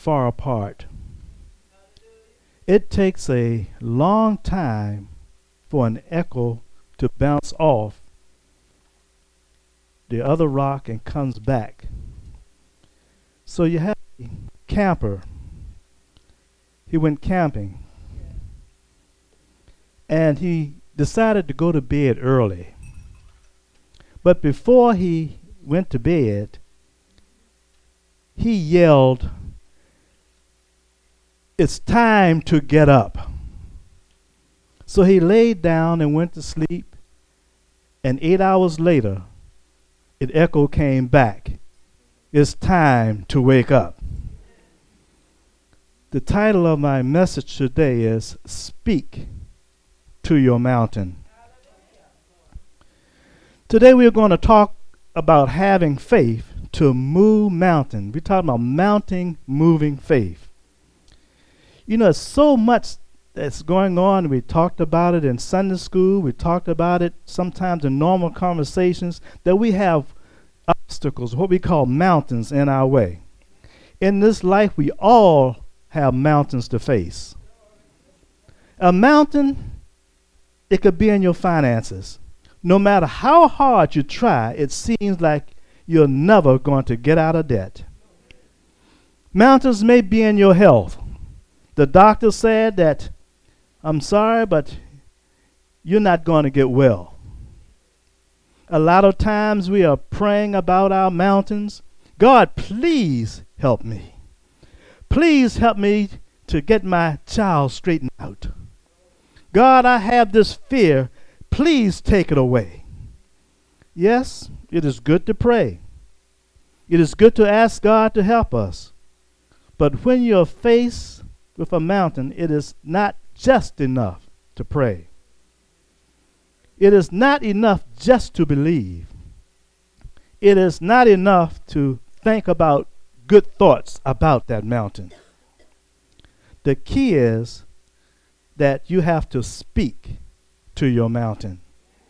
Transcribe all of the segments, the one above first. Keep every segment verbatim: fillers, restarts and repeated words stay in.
far apart. It takes a long time for an echo to bounce off the other rock and comes back. So you have a camper. He went camping. And he decided to go to bed early. But before he went to bed, he yelled, "It's time to get up." So he laid down and went to sleep, and eight hours later, it echo came back. It's time to wake up. The title of my message today is Speak to Your Mountain. Today we're going to talk about having faith to move mountain. We're talking about mounting, moving faith. You know, there's so much that's going on. We talked about it in Sunday school. We talked about it sometimes in normal conversations, that we have obstacles, what we call mountains, in our way. In this life, we all have mountains to face. A mountain, it could be in your finances. No matter how hard you try, it seems like you're never going to get out of debt. Mountains may be in your health. The doctor said that, "I'm sorry, but you're not going to get well." A lot of times we are praying about our mountains. God, please help me. Please help me to get my child straightened out. God, I have this fear. Please take it away. Yes, it is good to pray. It is good to ask God to help us. But when you're faced with a mountain, it is not just enough to pray. It is not enough just to believe. It is not enough to think about good thoughts about that mountain. The key is that you have to speak to your mountain.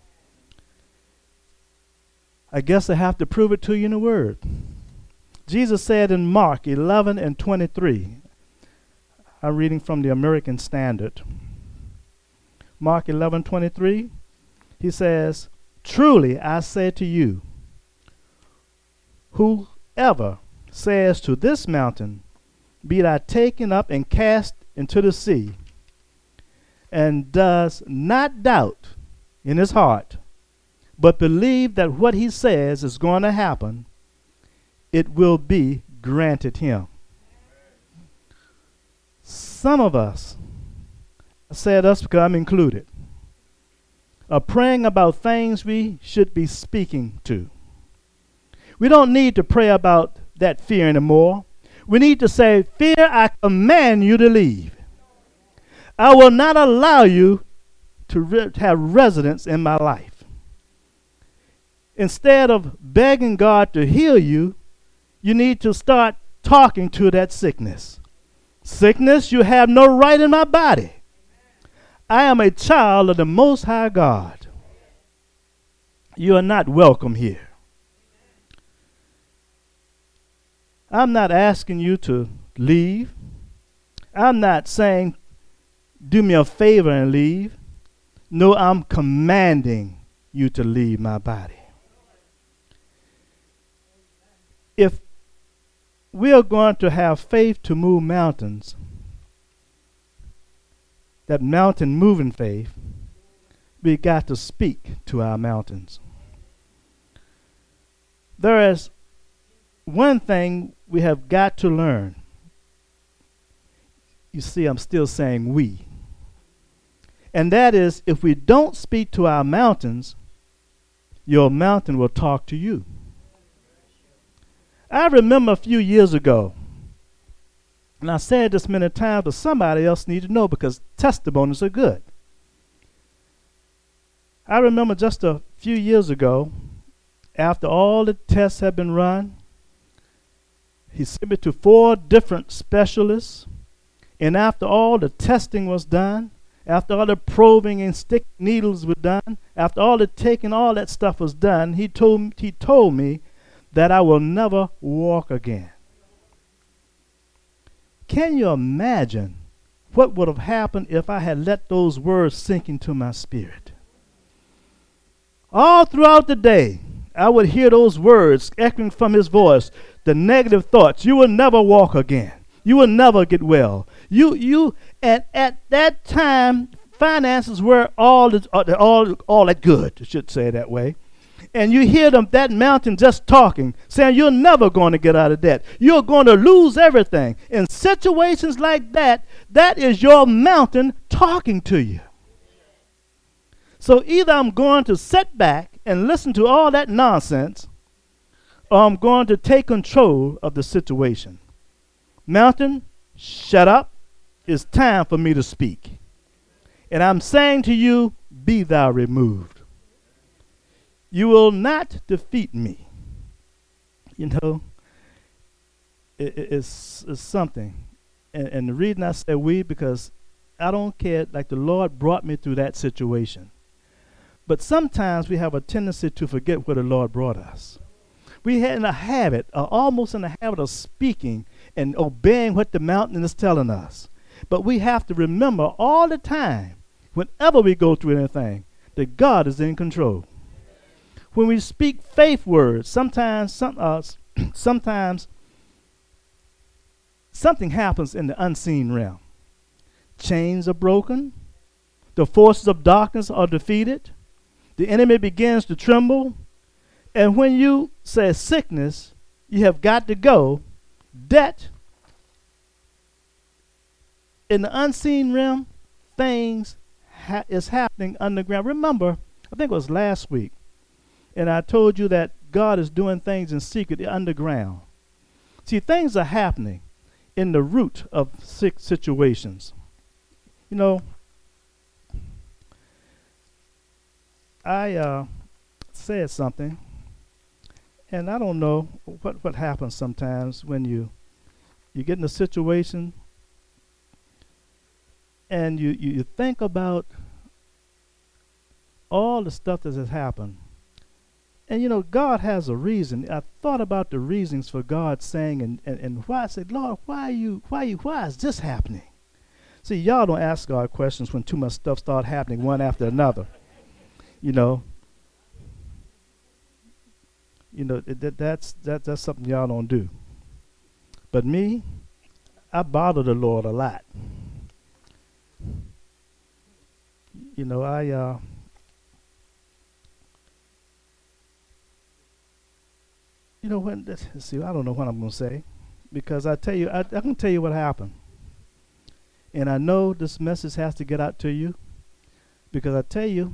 I guess I have to prove it to you in the Word. Jesus said in Mark eleven and twenty-three, I'm reading from the American Standard. Mark eleven twenty-three, he says, "Truly I say to you, whoever says to this mountain, be thou taken up and cast into the sea, and does not doubt in his heart, but believe that what he says is going to happen, it will be granted him." Some of us, I said us because I'm included, are praying about things we should be speaking to. We don't need to pray about that fear anymore. We need to say, "Fear, I command you to leave. I will not allow you to re- have residence in my life." Instead of begging God to heal you, you need to start talking to that sickness. "Sickness, you have no right in my body. I am a child of the Most High God. You are not welcome here." I'm not asking you to leave. I'm not saying, "Do me a favor and leave." No, I'm commanding you to leave my body. If we are going to have faith to move mountains, that mountain moving faith, we got to speak to our mountains. There is one thing we have got to learn. You see, I'm still saying we. And that is, if we don't speak to our mountains, your mountain will talk to you. I remember a few years ago, and I said this many times, but somebody else needs to know because testimonies are good. I remember just a few years ago, after all the tests had been run, he sent me to four different specialists. And after all the testing was done, after all the probing and stick needles were done, after all the taking, all that stuff was done, he told, he told me that I will never walk again. can you imagine what would have happened if I had let those words sink into my spirit? All throughout the day, I would hear those words echoing from his voice, the negative thoughts. You will never walk again. You will never get well. You, you, and at that time, finances were all, all, all that good, I should say it that way. And you hear them, that mountain just talking, saying you're never going to get out of debt. You're going to lose everything. In situations like that, that is your mountain talking to you. So either I'm going to sit back and listen to all that nonsense, or I'm going to take control of the situation. Mountain, shut up. It's time for me to speak. And I'm saying to you, be thou removed. You will not defeat me. You know, it, it, it's, it's something. And, and the reason I say we, because I don't care, like the Lord brought me through that situation. But sometimes we have a tendency to forget where the Lord brought us. We had in a habit, uh, almost in the habit of speaking and obeying what the mountain is telling us. But we have to remember all the time, whenever we go through anything, that God is in control. When we speak faith words, sometimes, some, uh, sometimes something happens in the unseen realm. Chains are broken. The forces of darkness are defeated. The enemy begins to tremble. And when you say sickness, you have got to go, debt, in the unseen realm, things ha- is happening underground. Remember, I think it was last week, and I told you that God is doing things in secret, underground. See, things are happening in the root of sick situations. You know, I uh, said something, and I don't know what, what happens sometimes when you you get in a situation and you, you, you think about all the stuff that has happened. And you know, God has a reason. I thought about the reasons for God saying and, and, and why. I said, Lord, why are you why are you why is this happening? See, y'all don't ask God questions when too much stuff start happening one after another. You know. You know, it, that, that's that, that's something y'all don't do. But me, I bother the Lord a lot. You know, I uh You know, when, let's see, I don't know what I'm going to say, because I tell you, I, I can tell you what happened. And I know this message has to get out to you, because I tell you,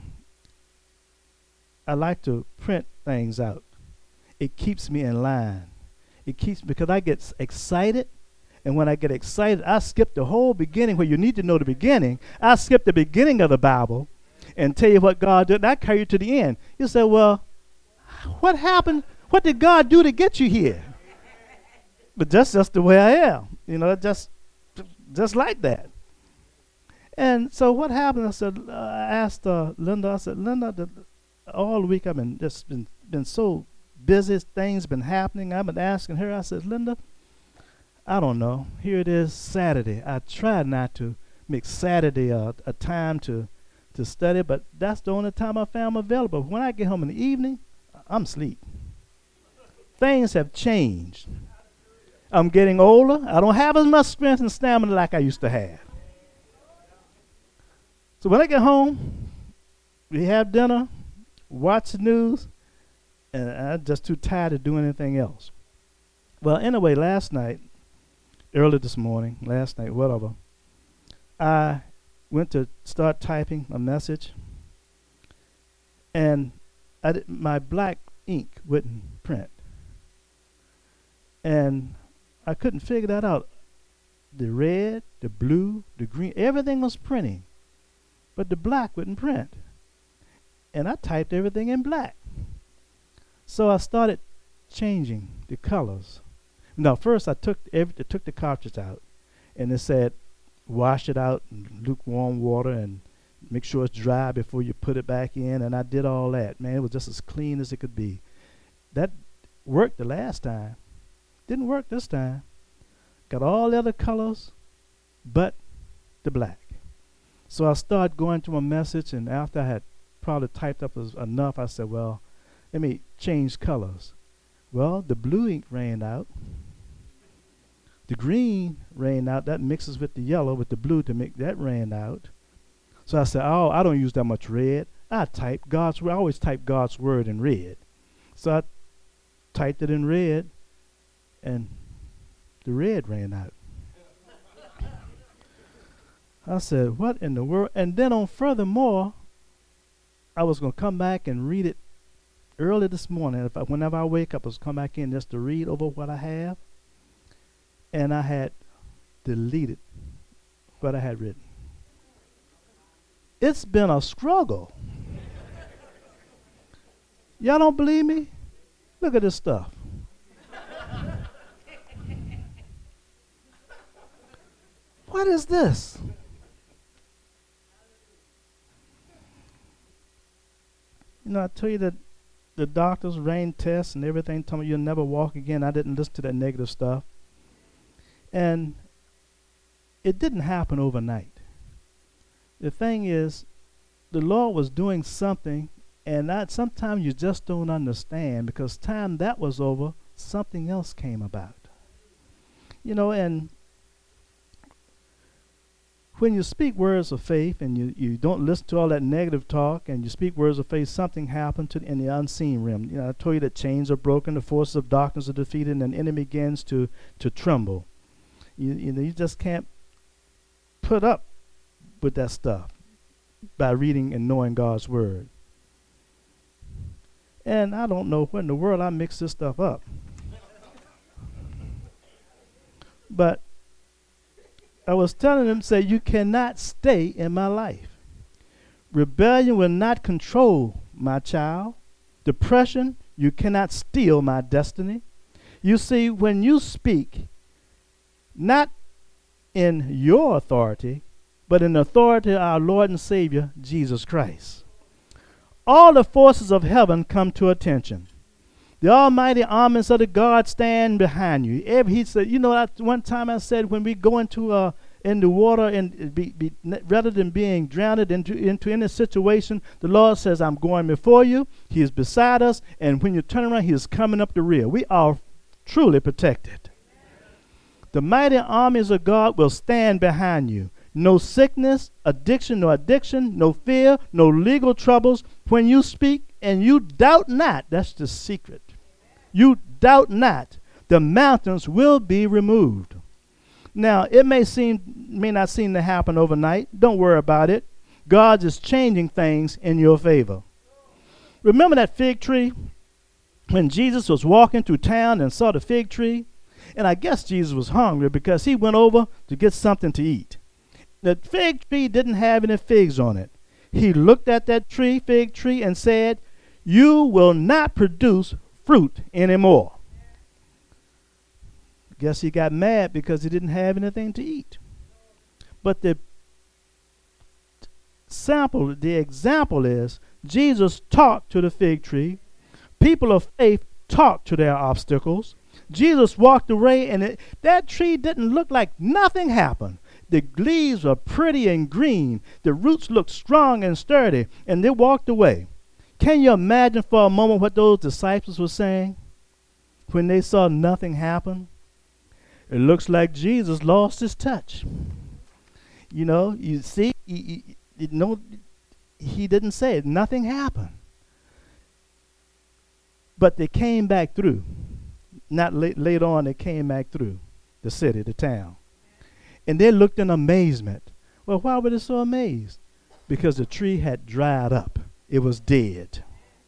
I like to print things out. It keeps me in line. It keeps, because I get s- excited, and when I get excited, I skip the whole beginning where you need to know the beginning. I skip the beginning of the Bible and tell you what God did, and I carry you to the end. You say, well, what happened? What did God do to get you here? But that's just the way I am. You know, just just like that. And so what happened, I said, uh, I asked uh, Linda, I said, Linda, the, all week I've been just been, been so busy, things been happening. I've been asking her, I said, Linda, I don't know. Here it is, Saturday. I try not to make Saturday a, a time to, to study, but that's the only time I found available. When I get home in the evening, I'm asleep. Things have changed. I'm getting older. I don't have as much strength and stamina like I used to have. So when I get home, we have dinner, watch the news, and I'm just too tired to do anything else. Well, anyway, last night, early this morning, last night, whatever, I went to start typing a message, and I did, my black ink wouldn't print. And I couldn't figure that out. The red, the blue, the green, everything was printing. But the black wouldn't print. And I typed everything in black. So I started changing the colors. Now, first I took every, I took the cartridge out. And it said, wash it out in lukewarm water and make sure it's dry before you put it back in. And I did all that. Man, it was just as clean as it could be. That worked the last time. Didn't work this time. Got all the other colors, but the black. So I started going to my message, and after I had probably typed up as enough, I said, well, let me change colors. Well, the blue ink ran out. The green ran out. That mixes with the yellow, with the blue to make that ran out. So I said, oh, I don't use that much red. I type God's word. I always type God's word in red. So I typed it in red, and the red ran out. I said, what in the world? And then on furthermore, I was going to come back and read it early this morning. If I, whenever I wake up, I was come back in just to read over what I have. And I had deleted what I had written. It's been a struggle. Y'all don't believe me? Look at this stuff. What is this? You know, I tell you that the doctors ran tests and everything, told me you'll never walk again. I didn't listen to that negative stuff. And it didn't happen overnight. The thing is, the Lord was doing something, and that sometimes you just don't understand, because time that was over, something else came about. You know, and when you speak words of faith and you, you don't listen to all that negative talk and you speak words of faith, something happened to in the unseen realm. You know, I told you that chains are broken, the forces of darkness are defeated, and the enemy begins to, to tremble. You, you know, you just can't put up with that stuff by reading and knowing God's word. And I don't know what in the world I mixed this stuff up. But I was telling him, say, you cannot stay in my life. Rebellion will not control my child. Depression, you cannot steal my destiny. You see, when you speak, not in your authority, but in the authority of our Lord and Savior, Jesus Christ, all the forces of heaven come to attention. The almighty armies of the God stand behind you. Every, he said, you know, I, one time I said, when we go into uh, in the water and be, be, rather than being drowned into, into any situation, the Lord says, I'm going before you. He is beside us. And when you turn around, he is coming up the rear. We are truly protected. The mighty armies of God will stand behind you. No sickness, addiction, no addiction, no fear, no legal troubles. When you speak and you doubt not, that's the secret. You doubt not, the mountains will be removed. Now, it may seem, may not seem to happen overnight. Don't worry about it. God is changing things in your favor. Remember that fig tree? When Jesus was walking through town and saw the fig tree? And I guess Jesus was hungry because he went over to get something to eat. The fig tree didn't have any figs on it. He looked at that tree, fig tree, and said, you will not produce fruit anymore. Guess he got mad because he didn't have anything to eat. But the sample, the example is, Jesus talked to the fig tree. People of faith talked to their obstacles. Jesus walked away, and it, that tree didn't look like nothing happened. The leaves were pretty and green. The roots looked strong and sturdy, and they walked away. Can you imagine for a moment what those disciples were saying when they saw nothing happen? It looks like Jesus lost his touch. You know, you see, you, you, you know, he didn't say it. Nothing happened. But they came back through. Not late, later on, they came back through the city, the town. And they looked in amazement. Well, why were they so amazed? Because the tree had dried up. It was dead.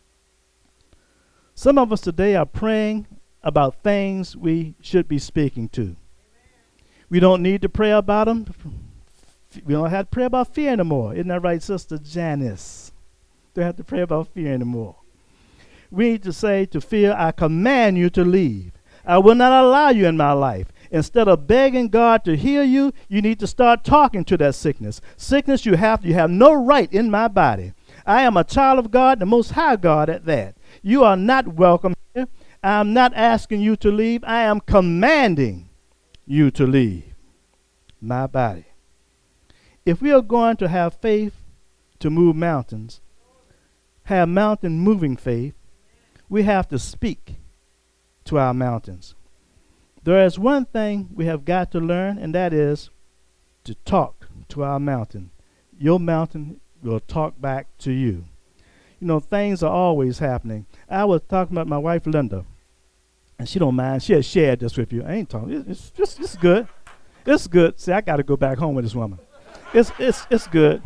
Some of us today are praying about things we should be speaking to. We don't need to pray about them. We don't have to pray about fear anymore. Isn't that right, Sister Janice? Don't have to pray about fear anymore. We need to say to fear, I command you to leave. I will not allow you in my life. Instead of begging God to heal you, you need to start talking to that sickness. Sickness, you have you have no right in my body. I am a child of God, the Most High God at that. You are not welcome here. I am not asking you to leave. I am commanding you to leave. my body. If we are going to have faith to move mountains, have mountain moving faith, we have to speak to our mountains. There is one thing we have got to learn, and that is to talk to our mountain. Your mountain will talk back to you. You know, things are always happening. I was talking about my wife, Linda, and she don't mind. She has shared this with you. I ain't talking. It's, it's, it's good. It's good. See, I got to go back home with this woman. It's, it's, it's good.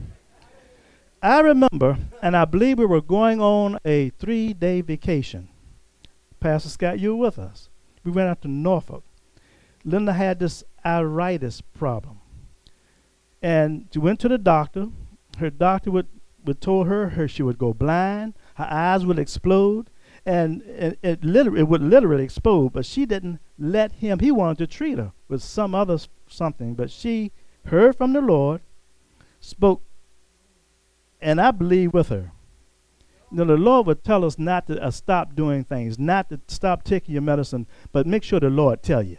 I remember, and I believe we were going on a three-day vacation. Pastor Scott, you were with us. We went out to Norfolk. Linda had this iritis problem. And she went to the doctor. Her doctor would, would told her, her she would go blind. Her eyes would explode. And it, it, literally, it would literally explode. But she didn't let him. He wanted to treat her with some other s- something. But she heard from the Lord, spoke, and I believe with her. You know, the Lord would tell us not to uh, stop doing things, not to stop taking your medicine, but make sure the Lord tell you.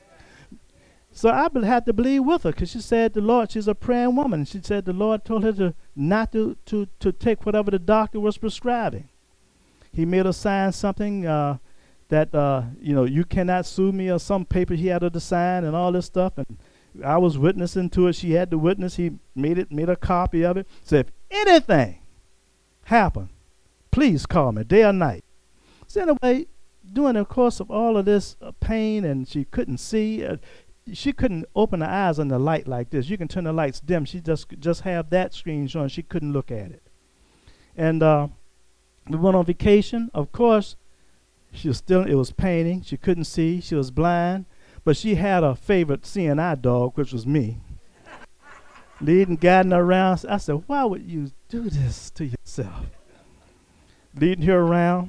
So I be- had to believe with her because she said the Lord, she's a praying woman. She said the Lord told her to not to, to, to take whatever the doctor was prescribing. He made her sign something uh, that, uh, you know, you cannot sue me, or some paper he had her to sign and all this stuff. And I was witnessing to it. She had to witness. He made it, made a copy of it. So if anything happened, please call me day or night. So anyway, during the course of all of this uh, pain, and she couldn't see, uh, she couldn't open her eyes on the light like this. You can turn the lights dim. She just just have that screen showing. She couldn't look at it. And uh, we went on vacation. Of course, she was still. It was paining. She couldn't see. She was blind. But she had a favorite seeing eye dog, which was me, leading, guiding her around. I said, "Why would you do this to yourself?" Leading her around.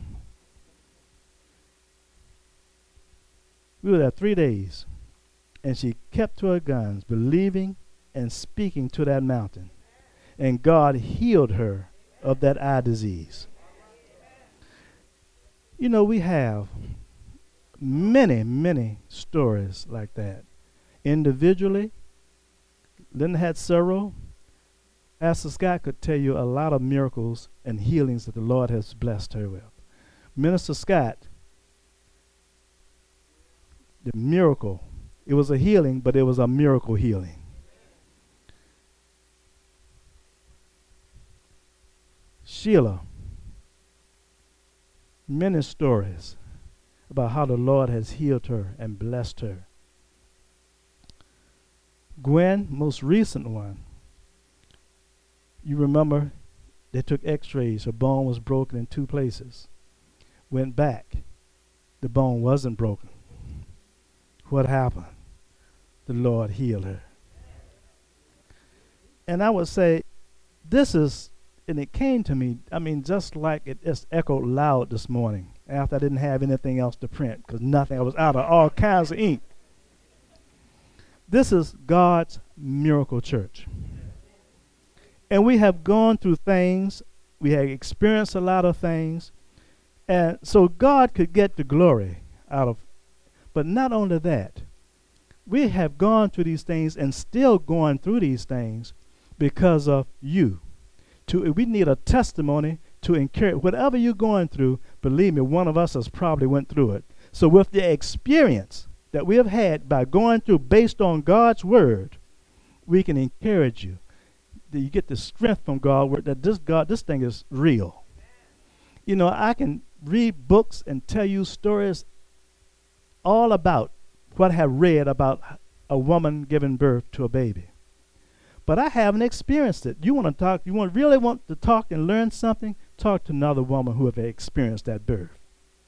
We were there three days, and she kept to her guns, believing and speaking to that mountain. And God healed her of that eye disease. You know, we have many, many stories like that. Individually, Linda had several. Pastor Scott could tell you a lot of miracles and healings that the Lord has blessed her with. Minister Scott, the miracle, it was a healing, but it was a miracle healing. Sheila, many stories about how the Lord has healed her and blessed her. Gwen, most recent one, you remember they took x-rays. Her bone was broken in two places. Went back. The bone wasn't broken. What happened? The Lord healed her. And I would say, this is, and it came to me, I mean, just like it just echoed loud this morning after I didn't have anything else to print, because nothing, I was out of all kinds of ink. This is God's miracle church. And we have gone through things. We have experienced a lot of things. And so God could get the glory out of. But not only that, we have gone through these things and still going through these things because of you. To, we need a testimony to encourage. Whatever you're going through, believe me, one of us has probably went through it. So with the experience that we have had by going through based on God's word, we can encourage you. You get the strength from God that this God, this thing is real. You know, I can read books and tell you stories all about what I have read about a woman giving birth to a baby. But I haven't experienced it. You want to talk, you want really want to talk and learn something, talk to another woman who have experienced that birth.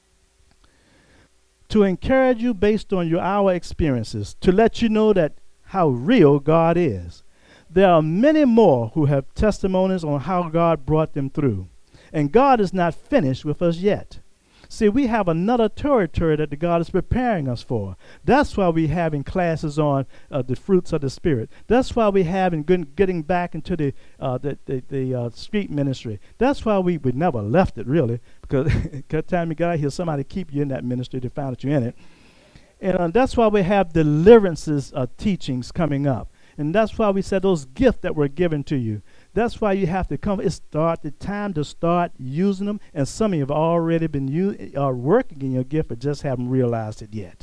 To encourage you based on your our experiences, to let you know that how real God is. There are many more who have testimonies on how God brought them through. And God is not finished with us yet. See, we have another territory that the God is preparing us for. That's why we're having classes on uh, the fruits of the Spirit. That's why we're having good, getting back into the uh, the, the, the uh, street ministry. That's why we, we never left it, really, because every time you got out here, somebody keep you in that ministry to find that you're in it. And uh, that's why we have deliverances of teachings coming up. And that's why we said those gifts that were given to you. That's why you have to come. It's start the time to start using them. And some of you have already been u- are working in your gift, but just haven't realized it yet.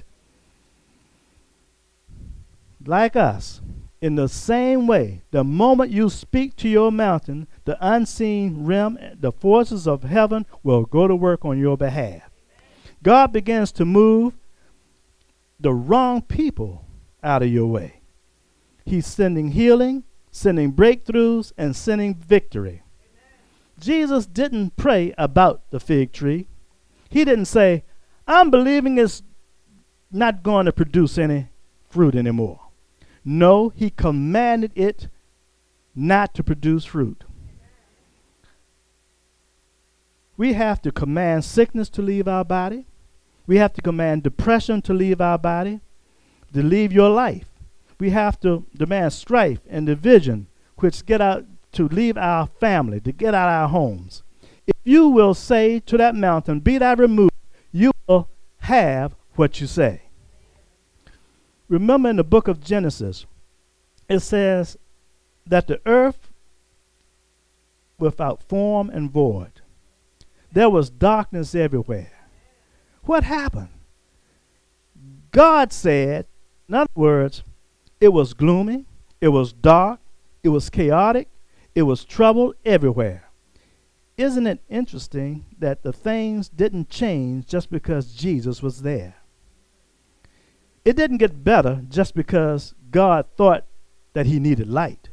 Like us, in the same way, the moment you speak to your mountain, the unseen realm, the forces of heaven will go to work on your behalf. God begins to move the wrong people out of your way. He's sending healing, sending breakthroughs, and sending victory. Jesus didn't pray about the fig tree. He didn't say, I'm believing it's not going to produce any fruit anymore. No, he commanded it not to produce fruit. We have to command sickness to leave our body. We have to command depression to leave our body, to leave your life. We have to demand strife and division, which get out to leave our family, to get out our homes. If you will say to that mountain, be thou removed, you will have what you say. Remember in the book of Genesis, it says that the earth without form and void. There was darkness everywhere. What happened? God said, in other words, it was gloomy, it was dark, it was chaotic, it was trouble everywhere. Isn't it interesting that the things didn't change just because Jesus was there? It didn't get better just because God thought that he needed light,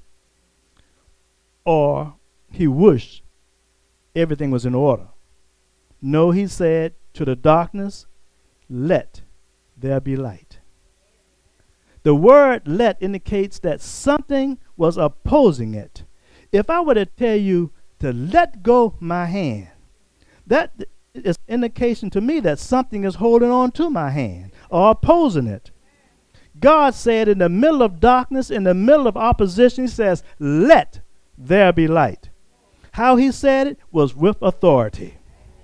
or he wished everything was in order. No, he said to the darkness, let there be light. The word let indicates that something was opposing it. If I were to tell you to let go my hand, that is indication to me that something is holding on to my hand or opposing it. God said in the middle of darkness, in the middle of opposition, he says, let there be light. How he said it was with authority.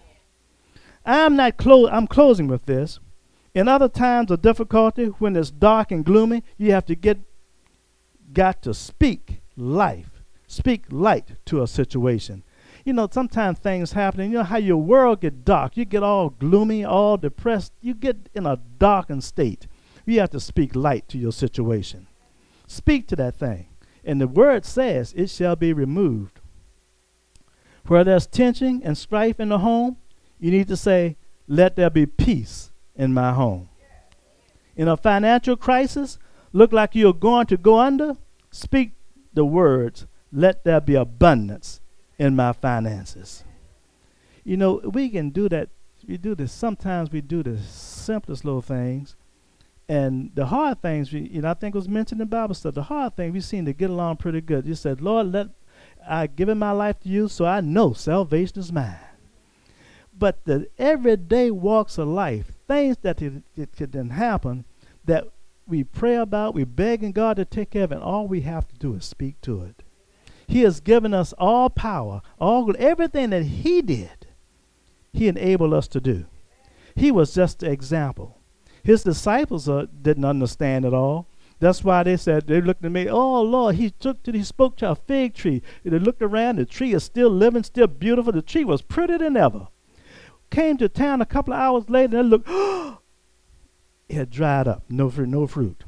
I'm not clo- I'm closing with this. In other times of difficulty, when it's dark and gloomy, you have to get got to speak life, speak light to a situation. You know, sometimes things happen, and you know how your world get dark. You get all gloomy, all depressed. You get in a darkened state. You have to speak light to your situation. Speak to that thing. And the word says it shall be removed. Where there's tension and strife in the home, you need to say, let there be peace in my home. In a financial crisis, look like you're going to go under, speak the words, let there be abundance in my finances. You know, we can do that. We do this. Sometimes we do the simplest little things. And the hard things, we, you know, I think it was mentioned in Bible study, the hard things we seem to get along pretty good. You said, Lord, let I given my life to you, so I know salvation is mine. But the everyday walks of life, things that it, it could then happen, that we pray about, we begging God to take care of, and all we have to do is speak to it. He has given us all power, all everything that he did, he enabled us to do. He was just the example. His disciples uh, didn't understand it all. That's why they said, they looked at me, oh, Lord, he took to, he spoke to a fig tree. They looked around, the tree is still living, still beautiful. The tree was prettier than ever. Came to town a couple of hours later, and they looked, oh, it had dried up, no fruit, no fruit.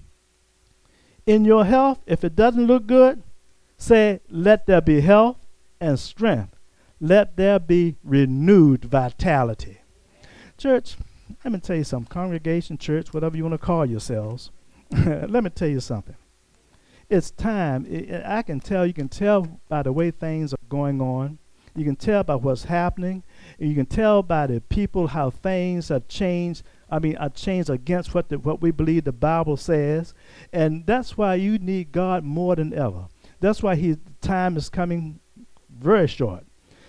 In your health, if it doesn't look good, say, let there be health and strength. Let there be renewed vitality. Church, let me tell you something. Congregation, church, whatever you want to call yourselves. Let me tell you something. It's time. It, I can tell, you can tell by the way things are going on. You can tell by what's happening. And you can tell by the people how things have changed. I mean, are changed against what the, what we believe the Bible says. And that's why you need God more than ever. That's why his time is coming very short.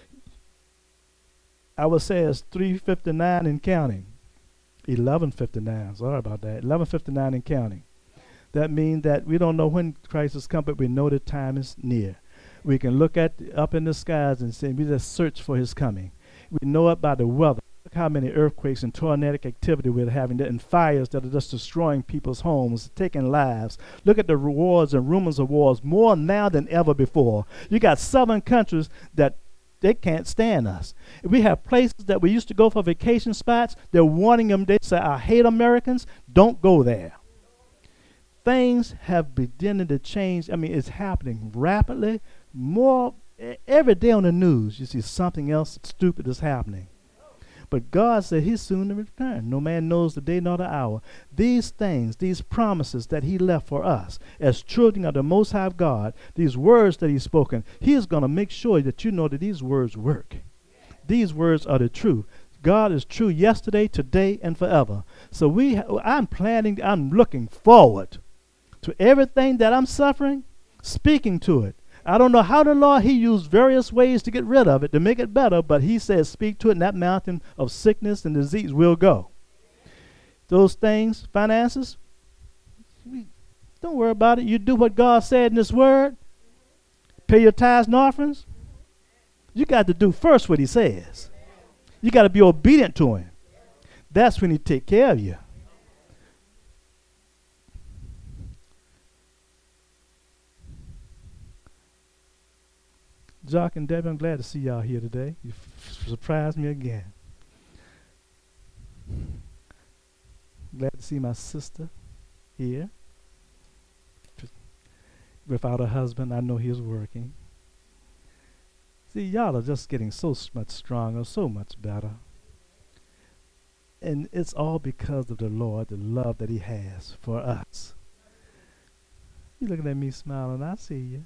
I would say it's three fifty-nine and counting. eleven fifty-nine, sorry about that. eleven fifty-nine and counting. That means that we don't know when Christ has come, but we know the time is near. We can look at up in the skies and say, we just search for his coming. We know it by the weather. Look how many earthquakes and tornadic activity we're having, and fires that are just destroying people's homes, taking lives. Look at the wars and rumors of wars, more now than ever before. You got southern countries that they can't stand us. If we have places that we used to go for vacation spots, they're warning them. They say, I hate Americans, don't go there. Things have beginning to change. I mean, it's happening rapidly. More every day on the news, you see something else stupid is happening. But God said he's soon to return. No man knows the day nor the hour. These things, these promises that he left for us as children of the Most High God, these words that he's spoken, he is going to make sure that you know that these words work. These words are the truth. God is true yesterday, today, and forever. So we, ha- I'm planning, I'm looking forward to everything that I'm suffering, speaking to it. I don't know how the Lord, he used various ways to get rid of it, to make it better, but he says speak to it, and that mountain of sickness and disease will go. Those things, finances, don't worry about it. You do what God said in his word. Pay your tithes and offerings. You got to do first what he says. You got to be obedient to him. That's when he take care of you. Jock and Debbie, I'm glad to see y'all here today. You f- surprised me again. Glad to see my sister here. Without a husband, I know he is working. See, y'all are just getting so much stronger, so much better. And it's all because of the Lord, the love that he has for us. You looking at me smiling, I see you.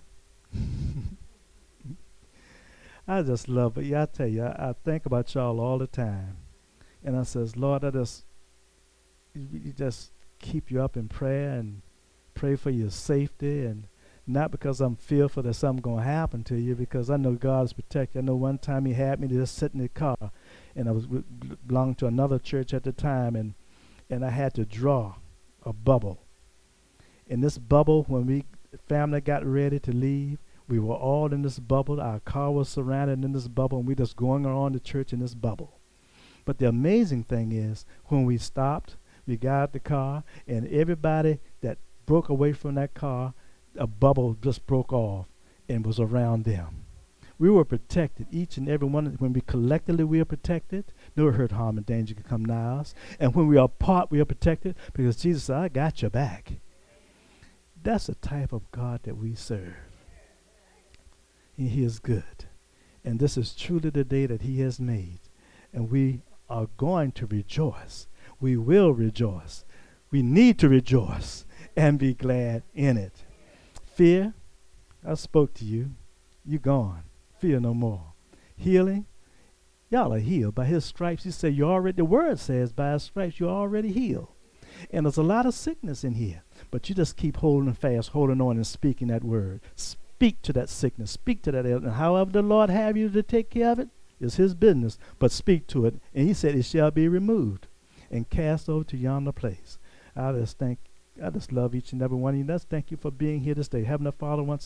I just love it. Yeah, I tell you, I, I think about y'all all the time. And I says, Lord, I just, you, you just keep you up in prayer and pray for your safety, and not because I'm fearful that something's going to happen to you, because I know God is protecting. I know one time he had me to just sit in the car, and I was w- belonged to another church at the time, and, and I had to draw a bubble. In this bubble, when we family got ready to leave, we were all in this bubble. Our car was surrounded in this bubble, and we just going around the church in this bubble. But the amazing thing is, when we stopped, we got out the car, and everybody that broke away from that car, a bubble just broke off and was around them. We were protected, each and every one. When we collectively, we are protected. No hurt, harm, and danger can come nigh us. And when we are apart, we are protected, because Jesus said, I got your back. That's the type of God that we serve. And he is good. And this is truly the day that he has made. And we are going to rejoice. We will rejoice. We need to rejoice and be glad in it. Fear, I spoke to you. You gone. Fear no more. Healing, y'all are healed. By his stripes, he said, you already, the word says, by his stripes, you're already healed. And there's a lot of sickness in here. But you just keep holding fast, holding on, and speaking that word. Speak to that sickness. Speak to that illness. And however the Lord have you to take care of it, is his business. But speak to it. And he said it shall be removed and cast over to yonder place. I just thank, I just love each and every one of you. Let's thank you for being here this day. Heavenly Father, once